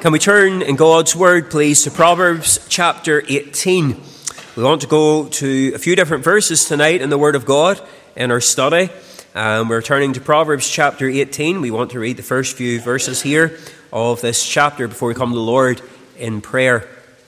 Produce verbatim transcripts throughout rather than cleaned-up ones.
Can we turn in God's Word, please, to Proverbs chapter eighteen. We want to go to a few different verses tonight in the Word of God in our study. Um, we're turning to Proverbs chapter eighteen. We want to read the first few verses here of this chapter before we come to the Lord in prayer.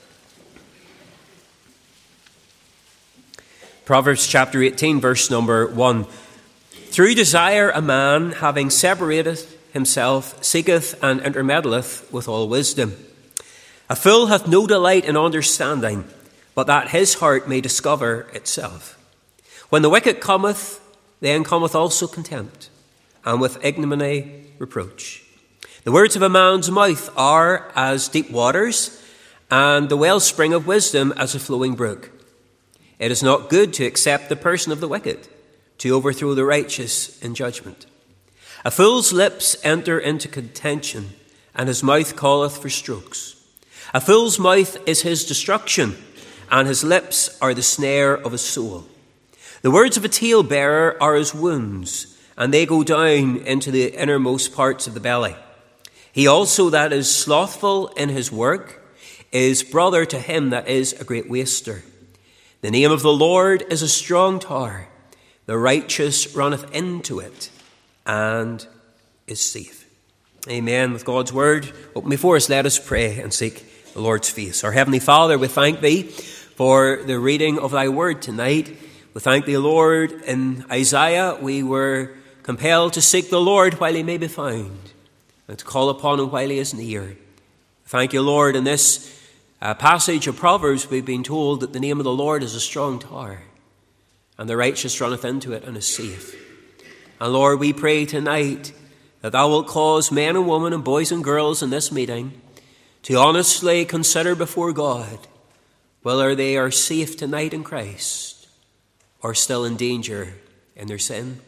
Proverbs chapter eighteen, verse number one. Through desire a man, having separated himself, seeketh and intermeddleth with all wisdom. A fool hath no delight in understanding, but that his heart may discover itself. When the wicked cometh, then cometh also contempt, and with ignominy reproach. The words of a man's mouth are as deep waters, and the wellspring of wisdom as a flowing brook. It is not good to accept the person of the wicked, to overthrow the righteous in judgment. A fool's lips enter into contention, and his mouth calleth for strokes. A fool's mouth is his destruction, and his lips are the snare of his soul. The words of a talebearer are as wounds, and they go down into the innermost parts of the belly. He also that is slothful in his work is brother to him that is a great waster. The name of the Lord is a strong tower. The righteous runneth into it, and is safe. Amen. With God's word open before us, let us pray and seek the Lord's face. Our Heavenly Father, we thank Thee for the reading of Thy word tonight. We thank Thee, Lord. In Isaiah, we were compelled to seek the Lord while He may be found, and to call upon Him while He is near. Thank You, Lord. In this uh, passage of Proverbs, we've been told that the name of the Lord is a strong tower, and the righteous runneth into it and is safe. And Lord, we pray tonight that Thou wilt cause men and women and boys and girls in this meeting to honestly consider before God whether they are safe tonight in Christ or still in danger in their sin.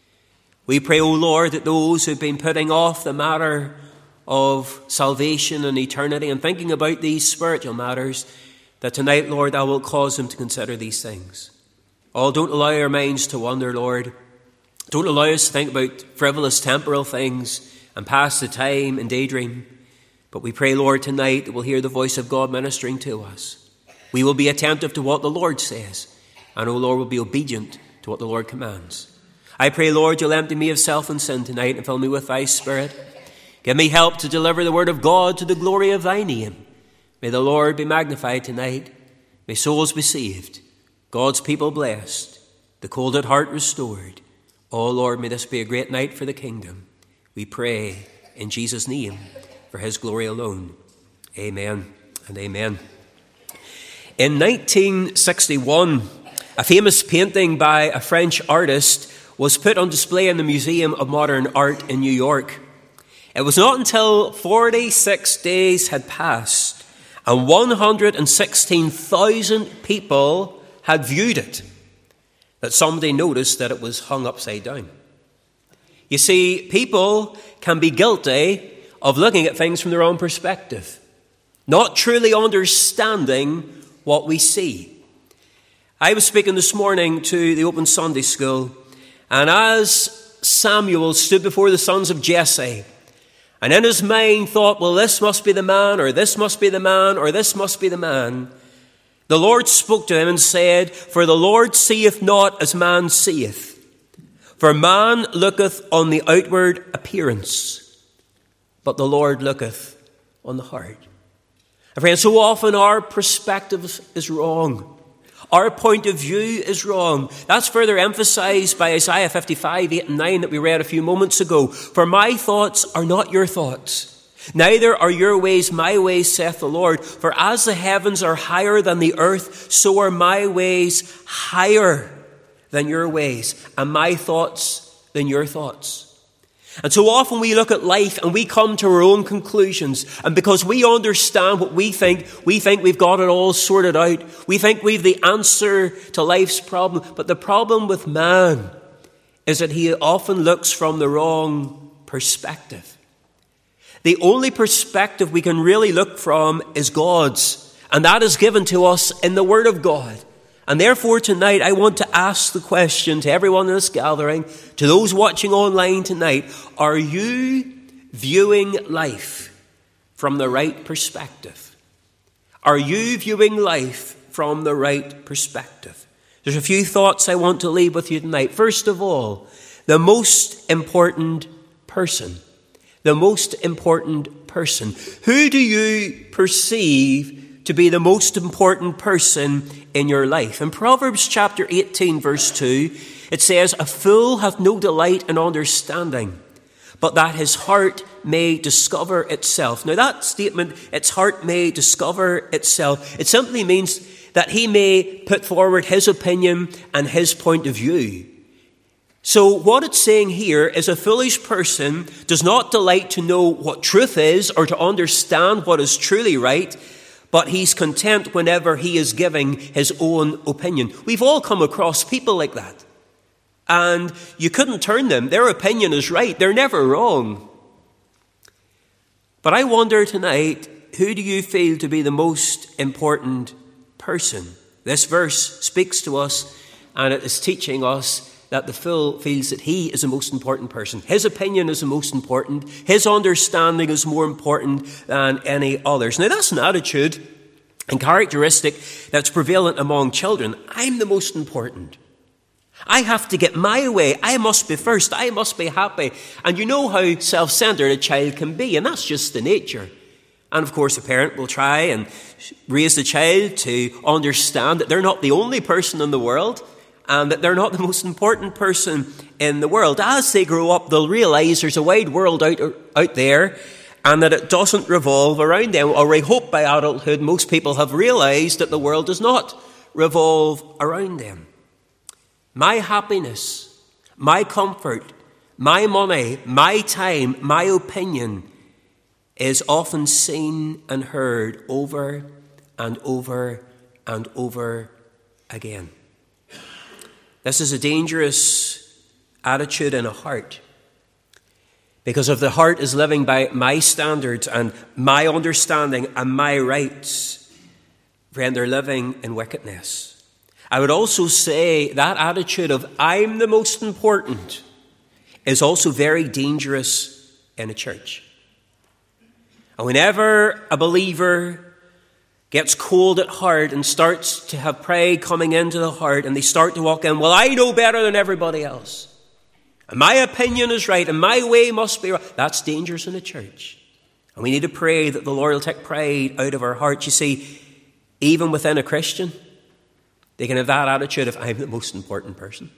We pray, O Lord, that those who've been putting off the matter of salvation and eternity and thinking about these spiritual matters, that tonight, Lord, Thou wilt cause them to consider these things. Oh, don't allow our minds to wander, Lord. Don't allow us to think about frivolous temporal things and pass the time and daydream. But we pray, Lord, tonight that we'll hear the voice of God ministering to us. We will be attentive to what the Lord says. And, O Lord, will be obedient to what the Lord commands. I pray, Lord, You'll empty me of self and sin tonight and fill me with Thy Spirit. Give me help to deliver the word of God to the glory of Thy name. May the Lord be magnified tonight. May souls be saved. God's people blessed. The cold at heart restored. Oh, Lord, may this be a great night for the kingdom. We pray in Jesus' name for His glory alone. Amen and amen. In nineteen sixty-one, a famous painting by a French artist was put on display in the Museum of Modern Art in New York. It was not until forty-six days had passed and one hundred sixteen thousand people had viewed it that somebody noticed that it was hung upside down. You see, people can be guilty of looking at things from their own perspective, not truly understanding what we see. I was speaking this morning to the Open Sunday School, and as Samuel stood before the sons of Jesse, and in his mind thought, well, this must be the man, or this must be the man, or this must be the man, the Lord spoke to him and said, For the Lord seeth not as man seeth. For man looketh on the outward appearance, but the Lord looketh on the heart. And friends, so often our perspective is wrong. Our point of view is wrong. That's further emphasized by Isaiah fifty-five, eight and nine that we read a few moments ago. For my thoughts are not your thoughts. Neither are your ways my ways, saith the Lord. For as the heavens are higher than the earth, so are my ways higher than your ways, and my thoughts than your thoughts. And so often we look at life and we come to our own conclusions. And because we understand what we think, we think we've got it all sorted out. We think we've the answer to life's problem. But the problem with man is that he often looks from the wrong perspective. The only perspective we can really look from is God's, and that is given to us in the Word of God. And therefore tonight I want to ask the question to everyone in this gathering, to those watching online tonight, are you viewing life from the right perspective? Are you viewing life from the right perspective? There's a few thoughts I want to leave with you tonight. First of all, the most important person. The most important person. Who do you perceive to be the most important person in your life? In Proverbs chapter eighteen, verse two, it says, "A fool hath no delight in understanding, but that his heart may discover itself." Now that statement, its heart may discover itself, it simply means that he may put forward his opinion and his point of view. So what it's saying here is a foolish person does not delight to know what truth is or to understand what is truly right, but he's content whenever he is giving his own opinion. We've all come across people like that. And you couldn't turn them. Their opinion is right. They're never wrong. But I wonder tonight, who do you feel to be the most important person? This verse speaks to us, and it is teaching us that the fool feels that he is the most important person. His opinion is the most important. His understanding is more important than any others. Now that's an attitude and characteristic that's prevalent among children. I'm the most important. I have to get my way. I must be first. I must be happy. And you know how self-centered a child can be, and that's just the nature. And of course, a parent will try and raise the child to understand that they're not the only person in the world and that they're not the most important person in the world. As they grow up, they'll realize there's a wide world out, out there and that it doesn't revolve around them. Or I hope by adulthood, most people have realized that the world does not revolve around them. My happiness, my comfort, my money, my time, my opinion is often seen and heard over and over and over again. This is a dangerous attitude in a heart, because if the heart is living by my standards and my understanding and my rights, friend, they're living in wickedness. I would also say that attitude of I'm the most important is also very dangerous in a church. And whenever a believer gets cold at heart and starts to have pride coming into the heart and they start to walk in, well, I know better than everybody else. And my opinion is right and my way must be right. That's dangerous in a church. And we need to pray that the Lord will take pride out of our hearts. You see, even within a Christian, they can have that attitude of I'm the most important person.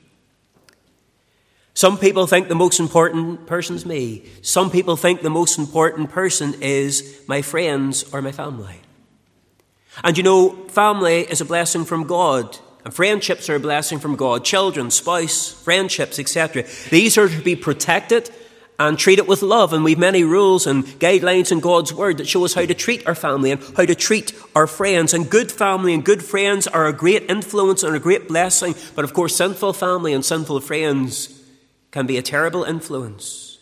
Some people think the most important person's me. Some people think the most important person is my friends or my family. And you know, family is a blessing from God. And friendships are a blessing from God. Children, spouse, friendships, et cetera. These are to be protected and treated with love. And we've many rules and guidelines in God's word that show us how to treat our family and how to treat our friends. And good family and good friends are a great influence and a great blessing. But of course, sinful family and sinful friends can be a terrible influence.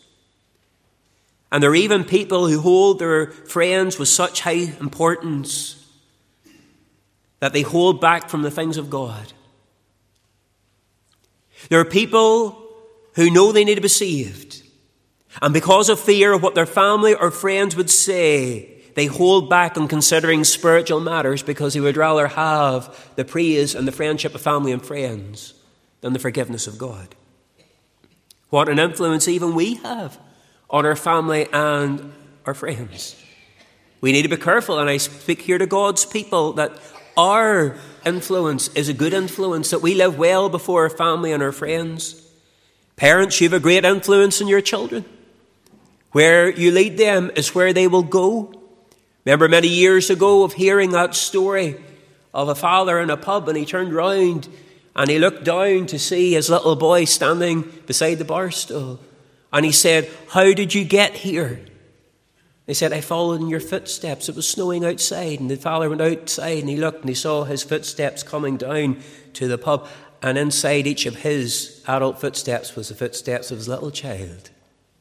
And there are even people who hold their friends with such high importance that they hold back from the things of God. There are people who know they need to be saved, and because of fear of what their family or friends would say, they hold back on considering spiritual matters because they would rather have the praise and the friendship of family and friends than the forgiveness of God. What an influence even we have on our family and our friends. We need to be careful, and I speak here to God's people, that our influence is a good influence, that we live well before our family and our friends. Parents, you have a great influence in your children. Where you lead them is where they will go. Remember many years ago of hearing that story of a father in a pub, and he turned round and he looked down to see his little boy standing beside the bar stool. And he said, "How did you get here?" They said, "I followed in your footsteps." It was snowing outside, and the father went outside and he looked and he saw his footsteps coming down to the pub. And inside each of his adult footsteps was the footsteps of his little child.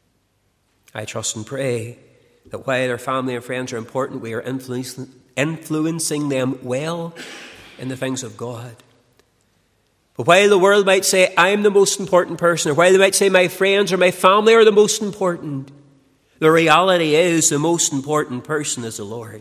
I trust and pray that while our family and friends are important, we are influencing, influencing them well in the things of God. But while the world might say, I'm the most important person, or while they might say my friends or my family are the most important, The reality is the most important person is the Lord.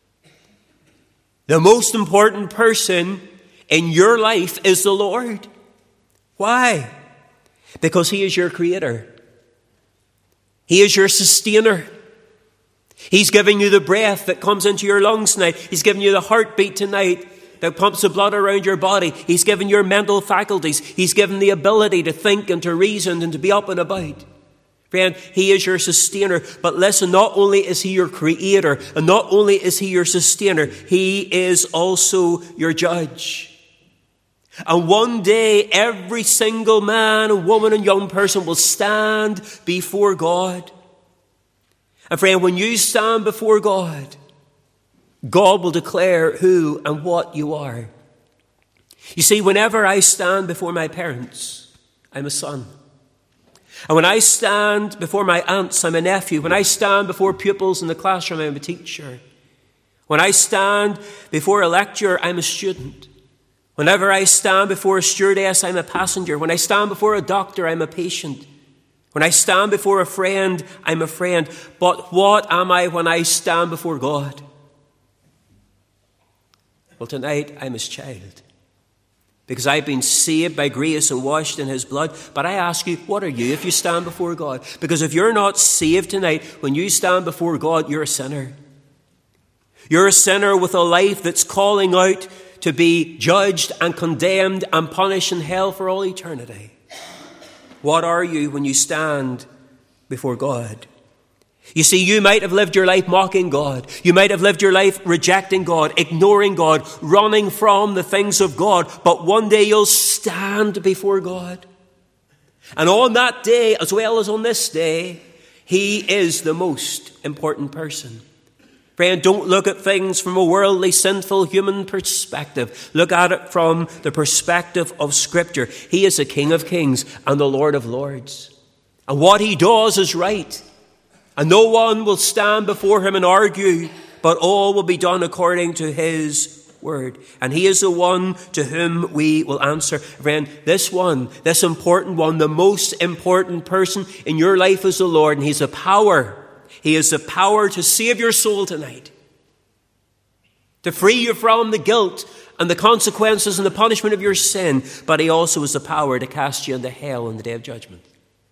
The most important person in your life is the Lord. Why? Because He is your creator. He is your sustainer. He's giving you the breath that comes into your lungs tonight. He's giving you the heartbeat tonight that pumps the blood around your body. He's given your mental faculties. He's given the ability to think and to reason and to be up and about. Friend, He is your sustainer. But listen, not only is He your creator, and not only is He your sustainer, He is also your judge. And one day, every single man and woman and young person will stand before God. And friend, when you stand before God, God will declare who and what you are. You see, whenever I stand before my parents, I'm a son. And when I stand before my aunts, I'm a nephew. When I stand before pupils in the classroom, I'm a teacher. When I stand before a lecturer, I'm a student. Whenever I stand before a stewardess, I'm a passenger. When I stand before a doctor, I'm a patient. When I stand before a friend, I'm a friend. But what am I when I stand before God? Well, tonight, I'm His child. Because I've been saved by grace and washed in His blood. But I ask you, what are you if you stand before God? Because if you're not saved tonight, when you stand before God, you're a sinner. You're a sinner with a life that's calling out to be judged and condemned and punished in hell for all eternity. What are you when you stand before God? You see, you might have lived your life mocking God. You might have lived your life rejecting God, ignoring God, running from the things of God. But one day you'll stand before God. And on that day, as well as on this day, He is the most important person. Friend, don't look at things from a worldly, sinful, human perspective. Look at it from the perspective of Scripture. He is the King of Kings and the Lord of Lords. And what He does is right. And no one will stand before Him and argue, but all will be done according to His word. And He is the one to whom we will answer. Friend, this one, this important one, the most important person in your life is the Lord. And He's the power. He has the power to save your soul tonight, to free you from the guilt and the consequences and the punishment of your sin. But He also has the power to cast you into hell on the day of judgment.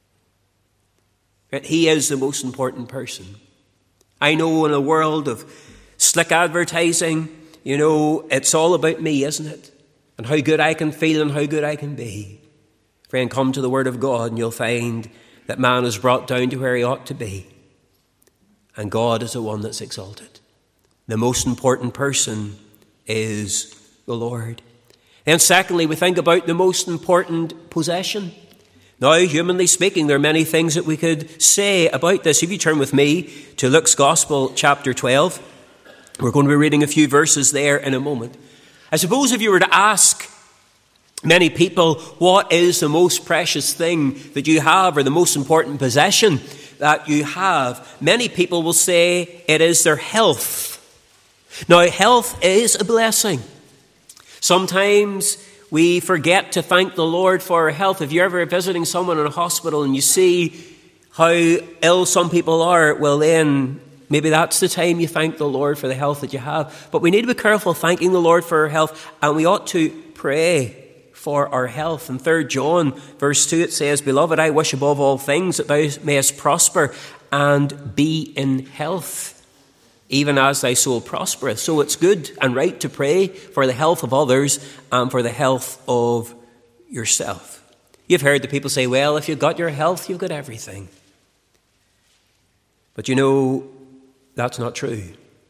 He is the most important person. I know in a world of slick advertising, you know, it's all about me, isn't it? And how good I can feel and how good I can be. Friend, come to the Word of God and you'll find that man is brought down to where he ought to be. And God is the one that's exalted. The most important person is the Lord. Then secondly, we think about the most important possession. Now, humanly speaking, there are many things that we could say about this. If you turn with me to Luke's Gospel, chapter twelve, we're going to be reading a few verses there in a moment. I suppose if you were to ask many people, what is the most precious thing that you have or the most important possession that you have, many people will say it is their health. Now, health is a blessing. Sometimes we forget to thank the Lord for our health. If you're ever visiting someone in a hospital and you see how ill some people are, well then, maybe that's the time you thank the Lord for the health that you have. But we need to be careful thanking the Lord for our health, and we ought to pray for our health. In Third John, verse two, it says, "Beloved, I wish above all things that thou mayest prosper and be in health, even as thy soul prospereth." So it's good and right to pray for the health of others and for the health of yourself. You've heard the people say, well, if you've got your health, you've got everything. But you know, that's not true.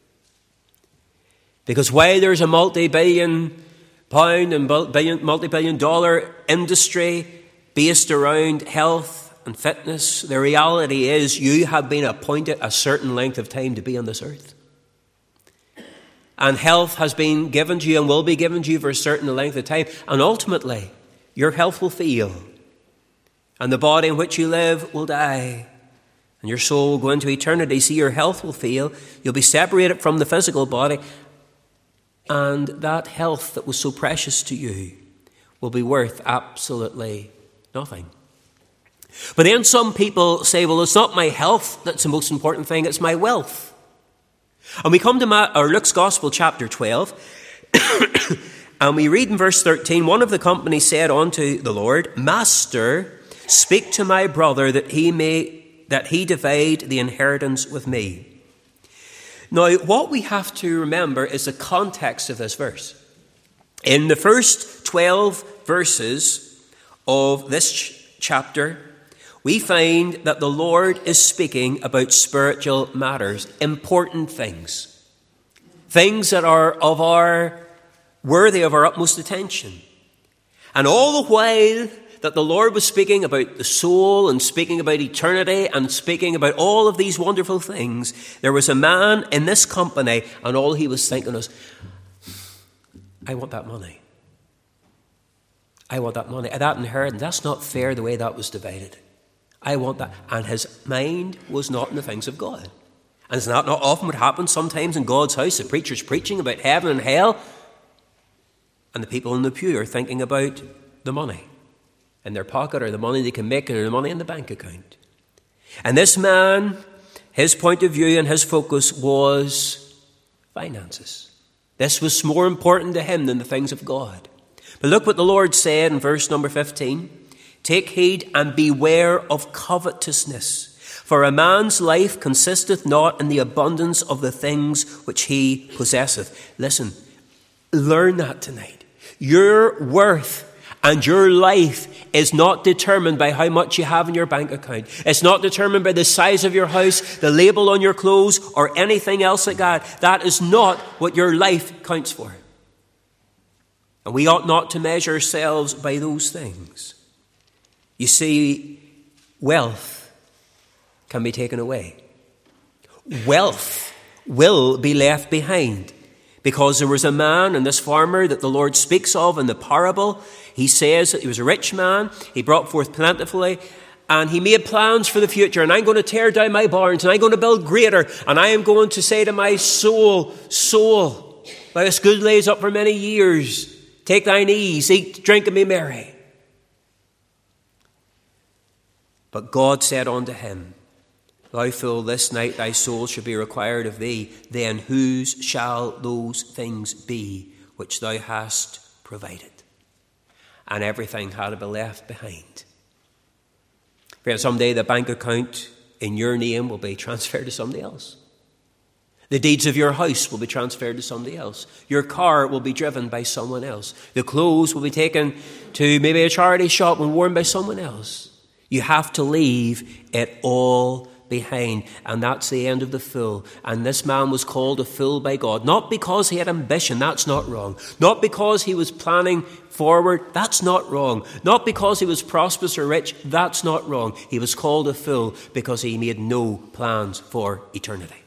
Because while there's a multi-billion pound and billion, multi-billion dollar industry based around health and fitness, the reality is you have been appointed a certain length of time to be on this earth. And health has been given to you and will be given to you for a certain length of time. And ultimately, your health will fail. And the body in which you live will die. And your soul will go into eternity. See, your health will fail. You'll be separated from the physical body. And that health that was so precious to you will be worth absolutely nothing. But then some people say, well, it's not my health that's the most important thing, it's my wealth. And we come to Ma- or Luke's Gospel, chapter twelve, and we read in verse thirteen, one of the company said unto the Lord, Master, speak to my brother that he may that he divide the inheritance with me. Now, what we have to remember is the context of this verse. In the first twelve verses of this ch- chapter, we find that the Lord is speaking about spiritual matters, important things, things that are of our worthy of our utmost attention. And all the while that the Lord was speaking about the soul and speaking about eternity and speaking about all of these wonderful things, there was a man in this company, and all he was thinking was, I want that money. I want that money. That inheritance, that's not fair the way that was divided. I want that. And his mind was not in the things of God. And it's not, not often what happens sometimes in God's house. The preacher's preaching about heaven and hell, and the people in the pew are thinking about the money in their pocket, or the money they can make, or the money in the bank account. And this man, his point of view and his focus was finances. This was more important to him than the things of God. But look what the Lord said in verse number fifteen. Take heed and beware of covetousness, for a man's life consisteth not in the abundance of the things which he possesseth. Listen, learn that tonight. Your worth and your life is not determined by how much you have in your bank account. It's not determined by the size of your house, the label on your clothes, or anything else like that. That is not what your life counts for. And we ought not to measure ourselves by those things. You see, wealth can be taken away. Wealth will be left behind. Because there was a man, and this farmer that the Lord speaks of in the parable, he says that he was a rich man, he brought forth plentifully, and he made plans for the future. And I'm going to tear down my barns, and I'm going to build greater, and I am going to say to my soul, soul, thou hast good lays up for many years. Take thine ease, eat, drink, and be merry. But God said unto him, Thou fool, this night thy soul shall be required of thee. Then whose shall those things be which thou hast provided? And everything had to be left behind. Friends, someday the bank account in your name will be transferred to somebody else. The deeds of your house will be transferred to somebody else. Your car will be driven by someone else. The clothes will be taken to maybe a charity shop and worn by someone else. You have to leave it all behind. And that's the end of the fool. And this man was called a fool by God. Not because he had ambition, that's not wrong. Not because he was planning forward, that's not wrong. Not because he was prosperous or rich, that's not wrong. He was called a fool because he made no plans for eternity.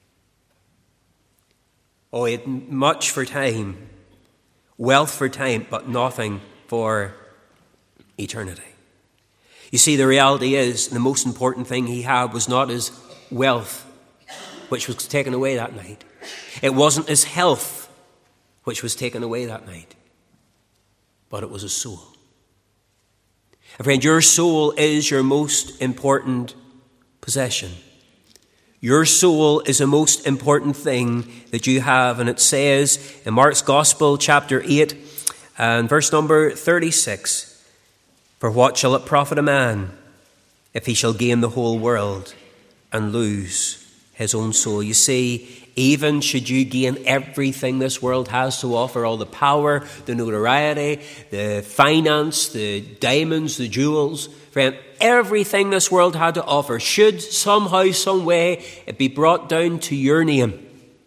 Oh, he had much for time, wealth for time, but nothing for eternity. You see, the reality is the most important thing he had was not his wealth, which was taken away that night. It wasn't his health, which was taken away that night. But it was his soul. And friend, your soul is your most important possession. Your soul is the most important thing that you have. And it says in Mark's Gospel, chapter eight, and verse number thirty-six, For what shall it profit a man if he shall gain the whole world and lose his own soul? You see, even should you gain everything this world has to offer, all the power, the notoriety, the finance, the diamonds, the jewels, friend, everything this world had to offer, should somehow, some way, it be brought down to your name,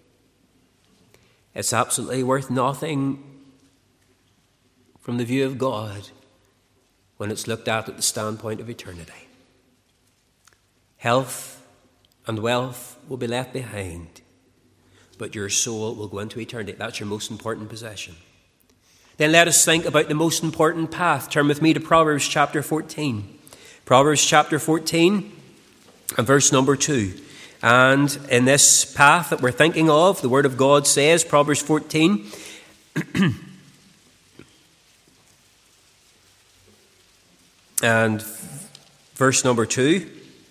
it's absolutely worth nothing from the view of God when it's looked at at the standpoint of eternity. Health and wealth will be left behind, but your soul will go into eternity. That's your most important possession. Then let us think about the most important path. Turn with me to Proverbs chapter fourteen. Proverbs chapter fourteen and verse number two. And in this path that we're thinking of, the Word of God says, Proverbs fourteen, and verse number two.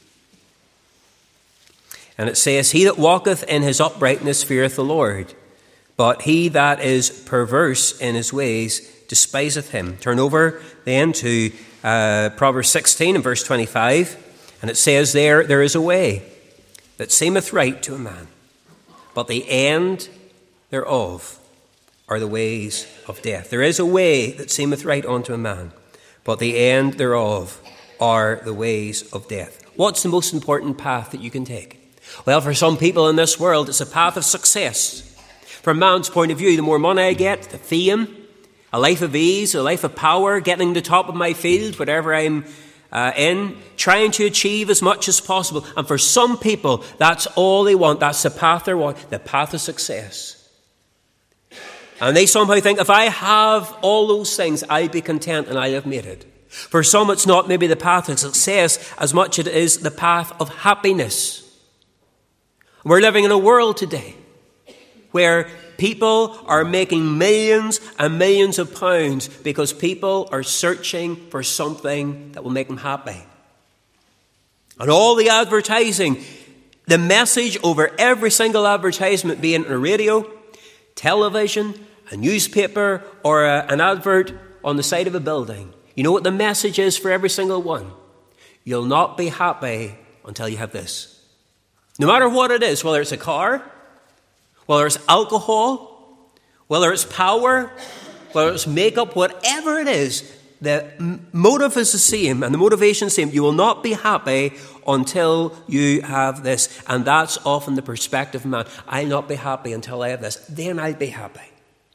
And it says, "He that walketh in his uprightness feareth the Lord, but he that is perverse in his ways despiseth him." Turn over then to uh, Proverbs sixteen and verse twenty-five. And it says there, "There is a way that seemeth right to a man, but the end thereof are the ways of death." There is a way that seemeth right unto a man, but the end thereof are the ways of death. What's the most important path that you can take? Well, for some people in this world, it's a path of success. From man's point of view, the more money I get, the fame, a life of ease, a life of power, getting to the top of my field, whatever I'm uh, in, trying to achieve as much as possible. And for some people, that's all they want. That's the path they want, the path of success. And they somehow think, if I have all those things, I'll be content and I'll have made it. For some, it's not maybe the path of success as much as it is the path of happiness. We're living in a world today where people are making millions and millions of pounds because people are searching for something that will make them happy. And all the advertising, the message over every single advertisement, be it on a radio, television, a newspaper, or a, an advert on the side of a building. You know what the message is for every single one? You'll not be happy until you have this. No matter what it is, whether it's a car, whether it's alcohol, whether it's power, whether it's makeup, whatever it is, the motive is the same and the motivation is the same. You will not be happy until you have this. And that's often the perspective of man. I'll not be happy until I have this. Then I'll be happy.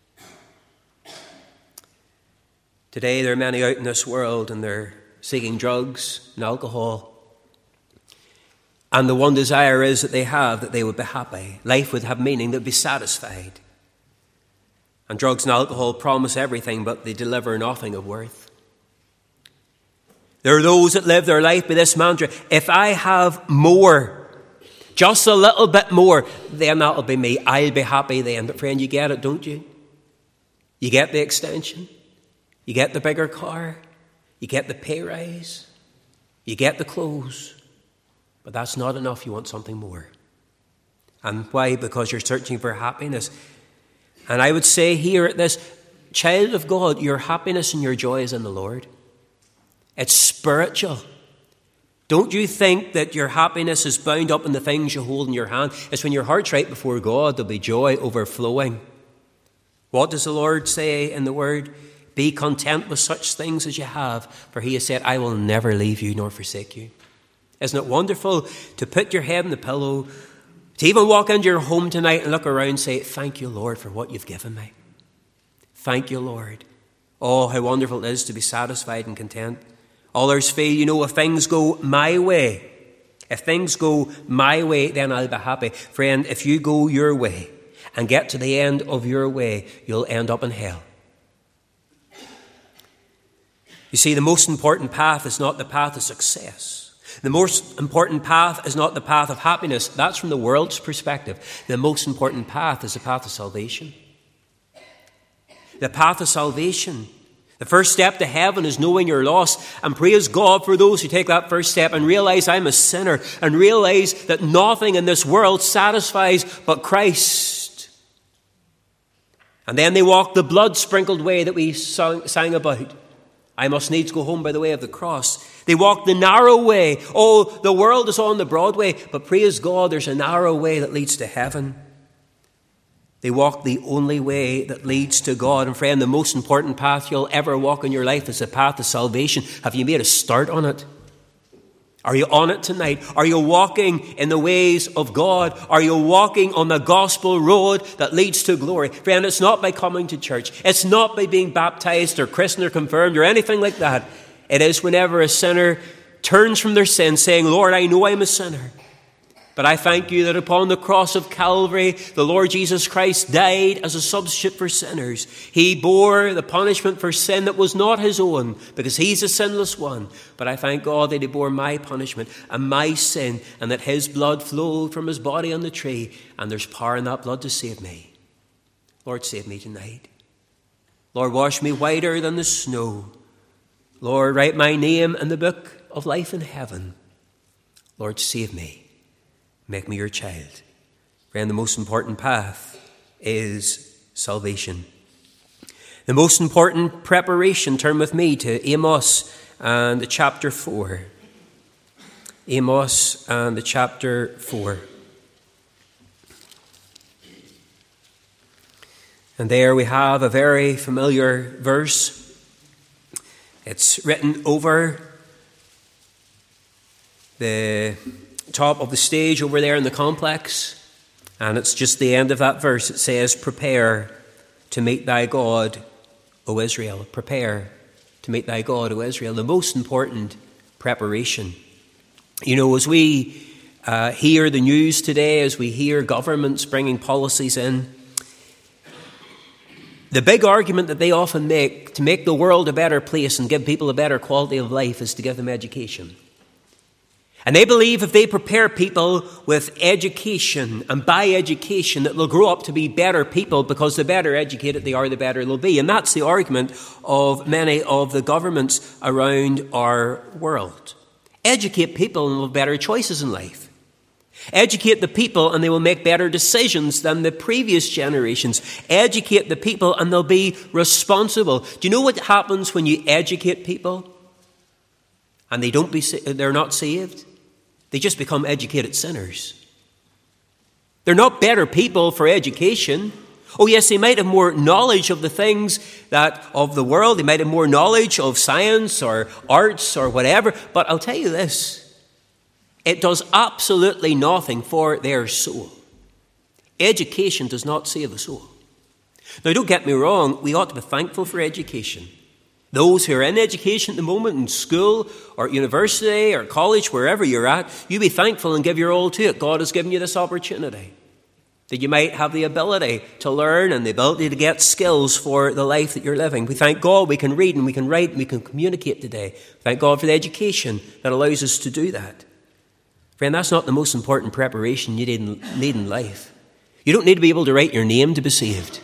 Today there are many out in this world and they're seeking drugs and alcohol. And the one desire is that they have, that they would be happy. Life would have meaning, they'd be satisfied. And drugs and alcohol promise everything, but they deliver nothing of worth. There are those that live their life by this mantra: if I have more, just a little bit more, then that'll be me. I'll be happy then. But friend, you get it, don't you? You get the extension. You get the bigger car. You get the pay rise. You get the clothes. But that's not enough. You want something more. And why? Because you're searching for happiness. And I would say here at this, child of God, your happiness and your joy is in the Lord. It's spiritual. Don't you think that your happiness is bound up in the things you hold in your hand? It's when your heart's right before God, there'll be joy overflowing. What does the Lord say in the Word? Be content with such things as you have, for He has said, I will never leave you nor forsake you. Isn't it wonderful to put your head in the pillow, to even walk into your home tonight and look around and say, thank you, Lord, for what you've given me. Thank you, Lord. Oh, how wonderful it is to be satisfied and content. Others feel, you know, if things go my way, if things go my way, then I'll be happy. Friend, if you go your way and get to the end of your way, you'll end up in hell. You see, the most important path is not the path of success. The most important path is not the path of happiness. That's from the world's perspective. The most important path is the path of salvation. The path of salvation. The first step to heaven is knowing you're lost. And praise God for those who take that first step and realize I'm a sinner and realize that nothing in this world satisfies but Christ. And then they walk the blood-sprinkled way that we sang, sang about. I must needs go home by the way of the cross. They walk the narrow way. Oh, the world is on the broad way, but praise God, there's a narrow way that leads to heaven. They walk the only way that leads to God. And friend, the most important path you'll ever walk in your life is the path of salvation. Have you made a start on it? Are you on it tonight? Are you walking in the ways of God? Are you walking on the gospel road that leads to glory? Friend, it's not by coming to church. It's not by being baptized or christened or confirmed or anything like that. It is whenever a sinner turns from their sin saying, Lord, I know I'm a sinner. But I thank you that upon the cross of Calvary, the Lord Jesus Christ died as a substitute for sinners. He bore the punishment for sin that was not his own, because he's a sinless one. But I thank God that he bore my punishment and my sin, and that his blood flowed from his body on the tree, and there's power in that blood to save me. Lord, save me tonight. Lord, wash me whiter than the snow. Lord, write my name in the book of life in heaven. Lord, save me. Make me your child. Friend, the most important path is salvation. The most important preparation, turn with me to Amos and chapter four. Amos and chapter four. And there we have a very familiar verse. It's written over the top of the stage over there in the complex. And it's just the end of that verse. It says, prepare to meet thy God, O Israel. Prepare to meet thy God, O Israel. The most important preparation. You know, as we uh, hear the news today, as we hear governments bringing policies in, the big argument that they often make to make the world a better place and give people a better quality of life is to give them education. And they believe if they prepare people with education and by education that they'll grow up to be better people, because the better educated they are, the better they'll be. And that's the argument of many of the governments around our world. Educate people and they'll have better choices in life. Educate the people and they will make better decisions than the previous generations. Educate the people and they'll be responsible. Do you know what happens when you educate people and they don't be, they're not saved? They just become educated sinners. They're not better people for education. Oh yes, they might have more knowledge of the things that of the world. They might have more knowledge of science or arts or whatever. But I'll tell you this. It does absolutely nothing for their soul. Education does not save the soul. Now, don't get me wrong. We ought to be thankful for education. Those who are in education at the moment, in school or university or college, wherever you're at, you be thankful and give your all to it. God has given you this opportunity, that you might have the ability to learn and the ability to get skills for the life that you're living. We thank God we can read and we can write and we can communicate today. Thank God for the education that allows us to do that. Friend, that's not the most important preparation you need in, need in life. You don't need to be able to write your name to be saved.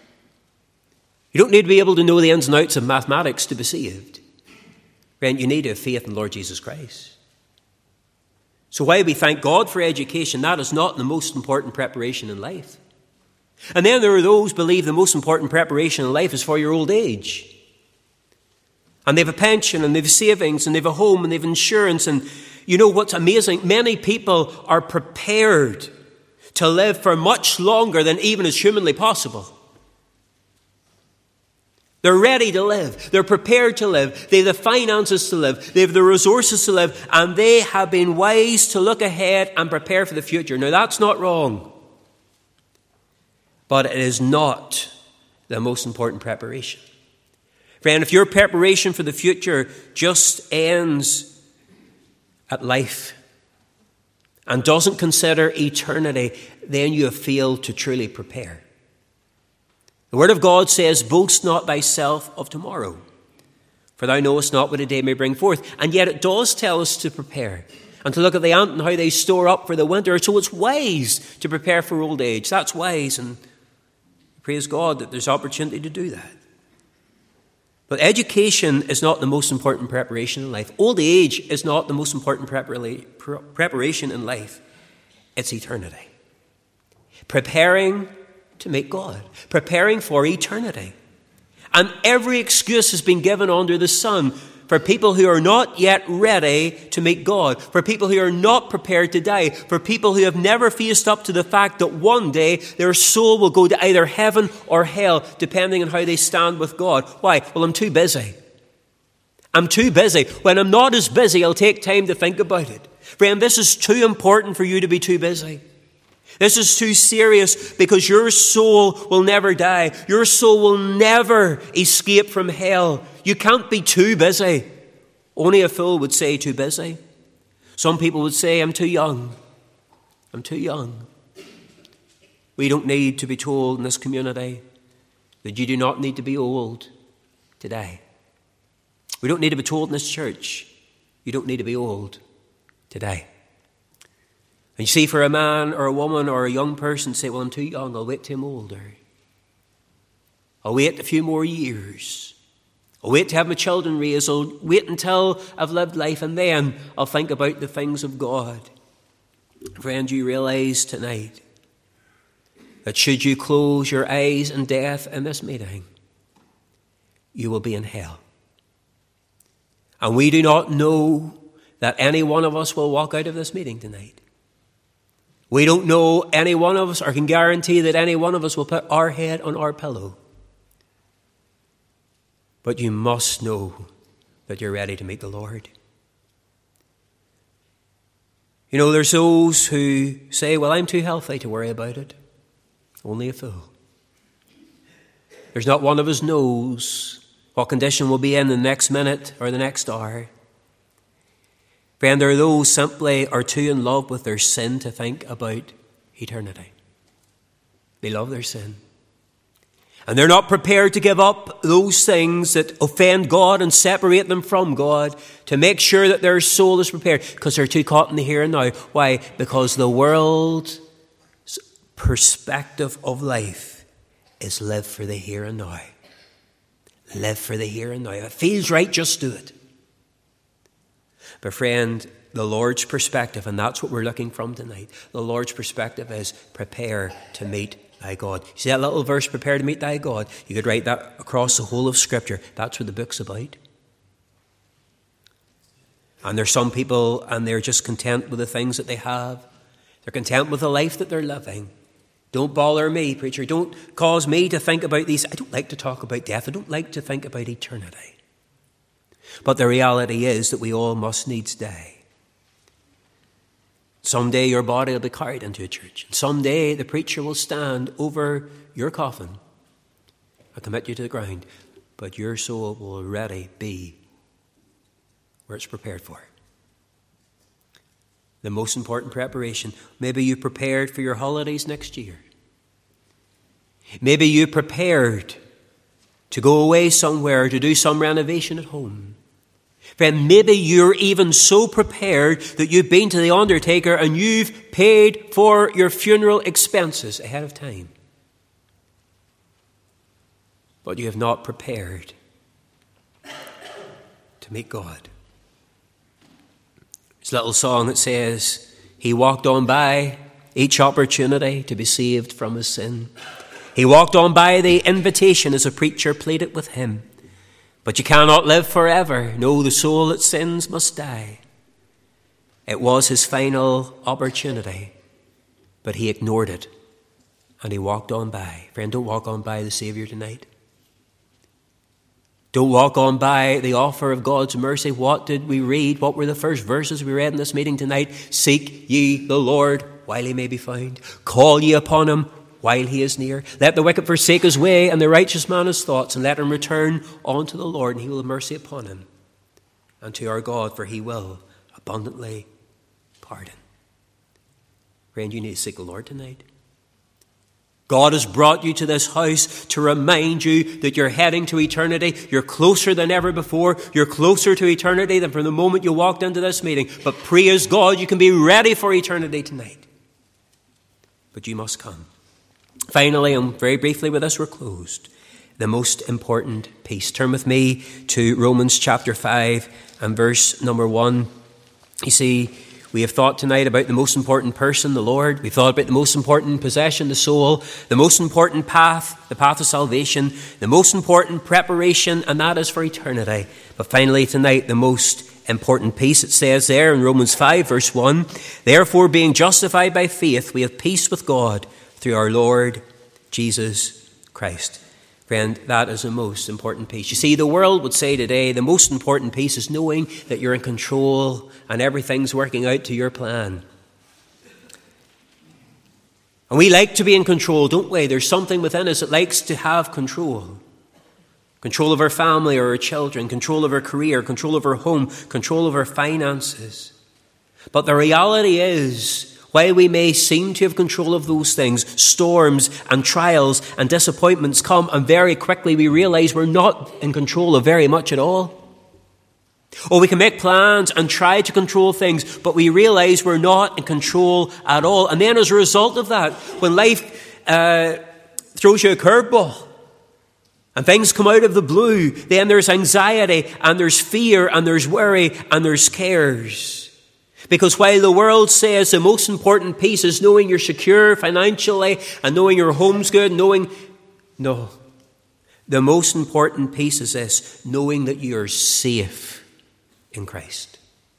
You don't need to be able to know the ins and outs of mathematics to be saved. Friend, you need to have faith in Lord Jesus Christ. So while we thank God for education, that is not the most important preparation in life. And then there are those who believe the most important preparation in life is for your old age. And they have a pension and they have savings and they have a home and they have insurance. And you know what's amazing? Many people are prepared to live for much longer than even is humanly possible. They're ready to live. They're prepared to live. They have the finances to live. They have the resources to live. And they have been wise to look ahead and prepare for the future. Now, that's not wrong. But it is not the most important preparation. Friend, if your preparation for the future just ends at life and doesn't consider eternity, then you have failed to truly prepare. The Word of God says, boast not thyself of tomorrow, for thou knowest not what a day may bring forth. And yet it does tell us to prepare and to look at the ant and how they store up for the winter. So it's wise to prepare for old age. That's wise, and praise God that there's opportunity to do that. But education is not the most important preparation in life. Old age is not the most important preparation in life. It's eternity. Preparing to meet God. Preparing for eternity. And every excuse has been given under the sun for people who are not yet ready to meet God. For people who are not prepared to die. For people who have never faced up to the fact that one day their soul will go to either heaven or hell, depending on how they stand with God. Why? Well, I'm too busy. I'm too busy. When I'm not as busy, I'll take time to think about it. Friend, this is too important for you to be too busy. This is too serious, because your soul will never die. Your soul will never escape from hell. You can't be too busy. Only a fool would say too busy. Some people would say, I'm too young. I'm too young. We don't need to be told in this community that you do not need to be old to die. We don't need to be told in this church, you don't need to be old to die. And you see, for a man or a woman or a young person say, well, I'm too young, I'll wait till I'm older. I'll wait a few more years. I'll wait to have my children raised. I'll wait until I've lived life, and then I'll think about the things of God. Friend, you realize tonight that should you close your eyes in death in this meeting, you will be in hell. And we do not know that any one of us will walk out of this meeting tonight. We don't know any one of us, or can guarantee that any one of us will put our head on our pillow. But you must know that you're ready to meet the Lord. You know, there's those who say, well, I'm too healthy to worry about it. Only a fool. There's not one of us knows what condition we'll be in the next minute or the next hour. Friend, there are those simply are too in love with their sin to think about eternity. They love their sin. And they're not prepared to give up those things that offend God and separate them from God to make sure that their soul is prepared, because they're too caught in the here and now. Why? Because the world's perspective of life is live for the here and now. Live for the here and now. If it feels right, just do it. But friend, the Lord's perspective, and that's what we're looking from tonight, the Lord's perspective is prepare to meet thy God. You see that little verse, prepare to meet thy God? You could write that across the whole of Scripture. That's what the book's about. And there's some people, and they're just content with the things that they have. They're content with the life that they're living. Don't bother me, preacher. Don't cause me to think about these. I don't like to talk about death. I don't like to think about eternity. But the reality is that we all must needs die. Someday your body will be carried into a church. And someday the preacher will stand over your coffin and commit you to the ground. But your soul will already be where it's prepared for. The most important preparation. Maybe you prepared for your holidays next year. Maybe you prepared to go away somewhere to do some renovation at home. Friend, maybe you're even so prepared that you've been to the undertaker and you've paid for your funeral expenses ahead of time. But you have not prepared to meet God. There's a little song that says, he walked on by each opportunity to be saved from his sin. He walked on by the invitation as a preacher pleaded with him. But you cannot live forever. No, the soul that sins must die. It was his final opportunity, but he ignored it and he walked on by. Friend, don't walk on by the Savior tonight. Don't walk on by the offer of God's mercy. What did we read? What were the first verses we read in this meeting tonight? Seek ye the Lord while he may be found. Call ye upon him while he is near. Let the wicked forsake his way and the righteous man his thoughts, and let him return unto the Lord, and he will have mercy upon him and to our God, for he will abundantly pardon. Friend, you need to seek the Lord tonight. God has brought you to this house to remind you that you're heading to eternity. You're closer than ever before. You're closer to eternity than from the moment you walked into this meeting. But praise God, you can be ready for eternity tonight. But you must come. Finally, and very briefly with this, we're closed. The most important piece. Turn with me to Romans chapter five and verse number one. You see, we have thought tonight about the most important person, the Lord. We've thought about the most important possession, the soul. The most important path, the path of salvation. The most important preparation, and that is for eternity. But finally tonight, the most important piece. It says there in Romans five verse one, therefore being justified by faith, we have peace with God through our Lord Jesus Christ. Friend, that is the most important piece. You see, the world would say today the most important piece is knowing that you're in control and everything's working out to your plan. And we like to be in control, don't we? There's something within us that likes to have control. Control of our family or our children, control of our career, control of our home, control of our finances. But the reality is, while we may seem to have control of those things, storms and trials and disappointments come, and very quickly we realize we're not in control of very much at all. Or we can make plans and try to control things, but we realize we're not in control at all. And then as a result of that, when life uh, throws you a curveball, and things come out of the blue, then there's anxiety and there's fear and there's worry and there's cares. Because while the world says the most important piece is knowing you're secure financially and knowing your home's good, knowing, no, the most important piece is this, knowing that you're safe in Christ.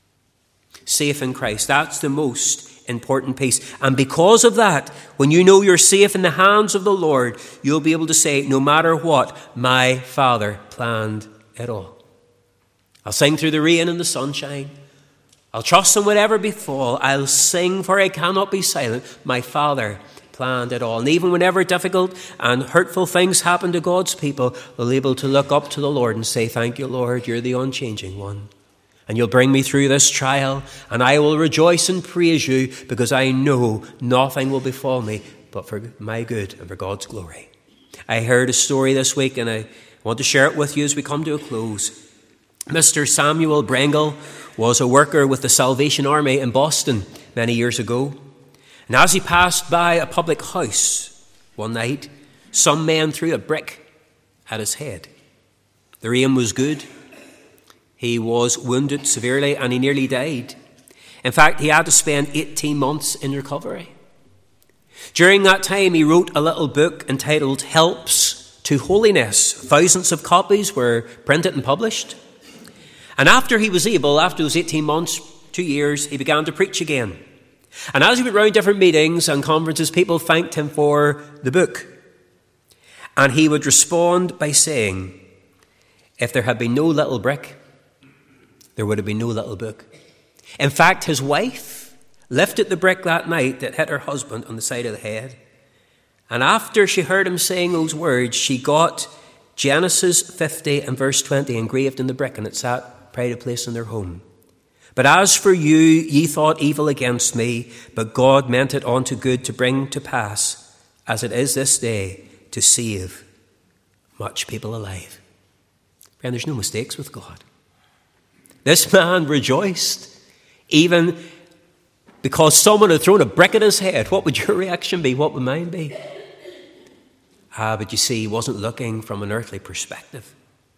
Safe in Christ. That's the most important piece. And because of that, when you know you're safe in the hands of the Lord, you'll be able to say, no matter what, my Father planned it all. I'll sing through the rain and the sunshine. I'll trust in whatever befall. I'll sing, for I cannot be silent. My Father planned it all. And even whenever difficult and hurtful things happen to God's people, they'll be able to look up to the Lord and say, thank you, Lord, you're the unchanging one. And you'll bring me through this trial, and I will rejoice and praise you, because I know nothing will befall me but for my good and for God's glory. I heard a story this week, and I want to share it with you as we come to a close. Mister Samuel Brengle was a worker with the Salvation Army in Boston many years ago. And as he passed by a public house one night, some men threw a brick at his head. Their aim was good. He was wounded severely and he nearly died. In fact, he had to spend eighteen months in recovery. During that time, he wrote a little book entitled Helps to Holiness. Thousands of copies were printed and published. And after he was able, after those eighteen months, two years, he began to preach again. And as he went around different meetings and conferences, people thanked him for the book. And he would respond by saying, if there had been no little brick, there would have been no little book. In fact, his wife lifted the brick that night that hit her husband on the side of the head. And after she heard him saying those words, she got Genesis fifty and verse twenty engraved in the brick, and it sat pride of place in their home. But as for you, ye thought evil against me, but God meant it unto good to bring to pass, as it is this day, to save much people alive. Friend, there's no mistakes with God. This man rejoiced, even because someone had thrown a brick at his head. What would your reaction be? What would mine be? Ah, but you see, he wasn't looking from an earthly perspective.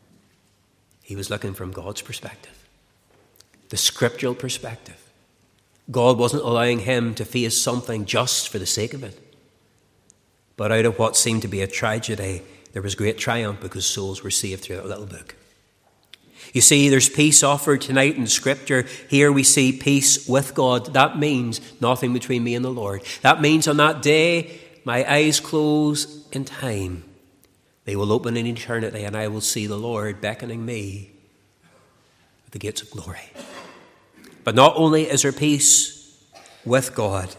He was looking from God's perspective, the scriptural perspective. God wasn't allowing him to face something just for the sake of it. But out of what seemed to be a tragedy, there was great triumph because souls were saved through that little book. You see, there's peace offered tonight in Scripture. Here we see peace with God. That means nothing between me and the Lord. That means on that day, my eyes close in time. They will open in eternity, and I will see the Lord beckoning me at the gates of glory. But not only is there peace with God,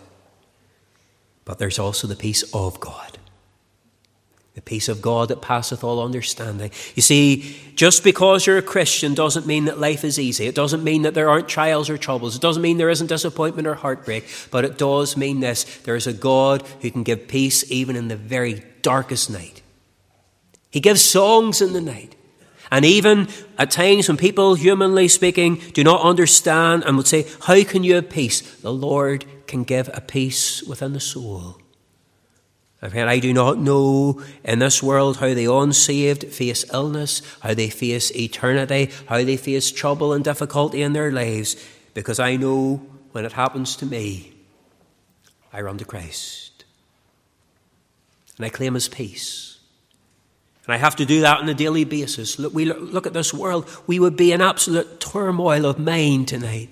but there's also the peace of God. The peace of God that passeth all understanding. You see, just because you're a Christian doesn't mean that life is easy. It doesn't mean that there aren't trials or troubles. It doesn't mean there isn't disappointment or heartbreak. But it does mean this. There is a God who can give peace even in the very darkest night. He gives songs in the night. And even at times when people, humanly speaking, do not understand and would say, how can you have peace? The Lord can give a peace within the soul. And I do not know in this world how the unsaved face illness, how they face eternity, how they face trouble and difficulty in their lives, because I know when it happens to me, I run to Christ. And I claim his peace. And I have to do that on a daily basis. Look, we look at this world, we would be in absolute turmoil of mind tonight.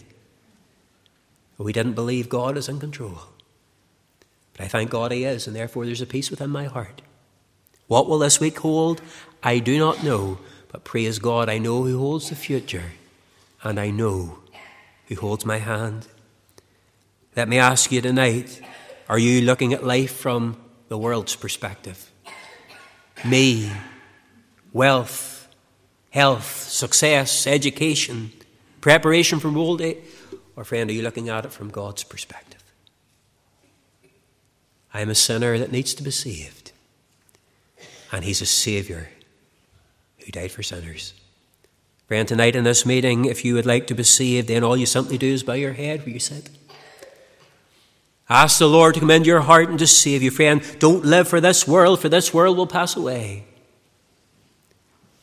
We didn't believe God is in control. But I thank God he is, and therefore there's a peace within my heart. What will this week hold? I do not know, but praise God, I know who holds the future, and I know who holds my hand. Let me ask you tonight, are you looking at life from the world's perspective? Me, wealth, health, success, education, preparation for old age? Or friend, are you looking at it from God's perspective? I am a sinner that needs to be saved. And he's a Saviour who died for sinners. Friend, tonight in this meeting, if you would like to be saved, then all you simply do is bow your head where you sit. Ask the Lord to come into your heart and to save you. Friend, don't live for this world, for this world will pass away.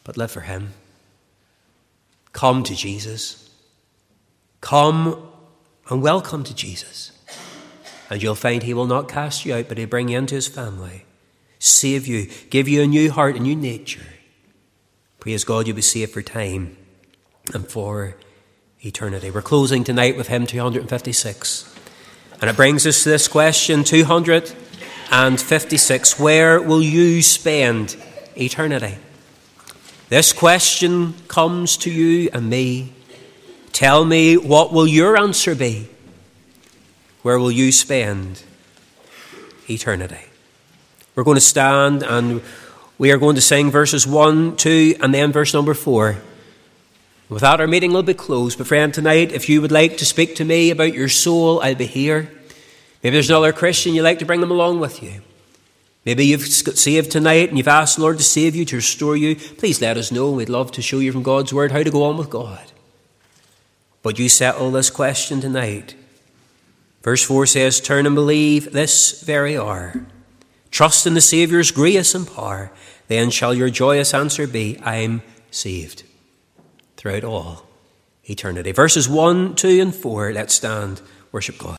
but live for him. Come to Jesus. Come and welcome to Jesus. And you'll find he will not cast you out, but he'll bring you into his family, save you, give you a new heart, a new nature. Praise God, you'll be saved for time and for eternity. We're closing tonight with hymn two hundred fifty-six. And it brings us to this question, two hundred fifty-six. Where will you spend eternity? This question comes to you and me. Tell me, what will your answer be? Where will you spend eternity? We're going to stand and we are going to sing verses one, two, and then verse number four. With that, our meeting will be closed. But friend, tonight, if you would like to speak to me about your soul, I'll be here. Maybe there's another Christian you'd like to bring them along with you. Maybe you've got saved tonight and you've asked the Lord to save you, to restore you. Please let us know. We'd love to show you from God's word how to go on with God. But you settle this question tonight. Verse four says, turn and believe this very hour. Trust in the Saviour's grace and power. Then shall your joyous answer be, I'm saved. Throughout all eternity. Verses one, two, and four. Let's stand, worship God.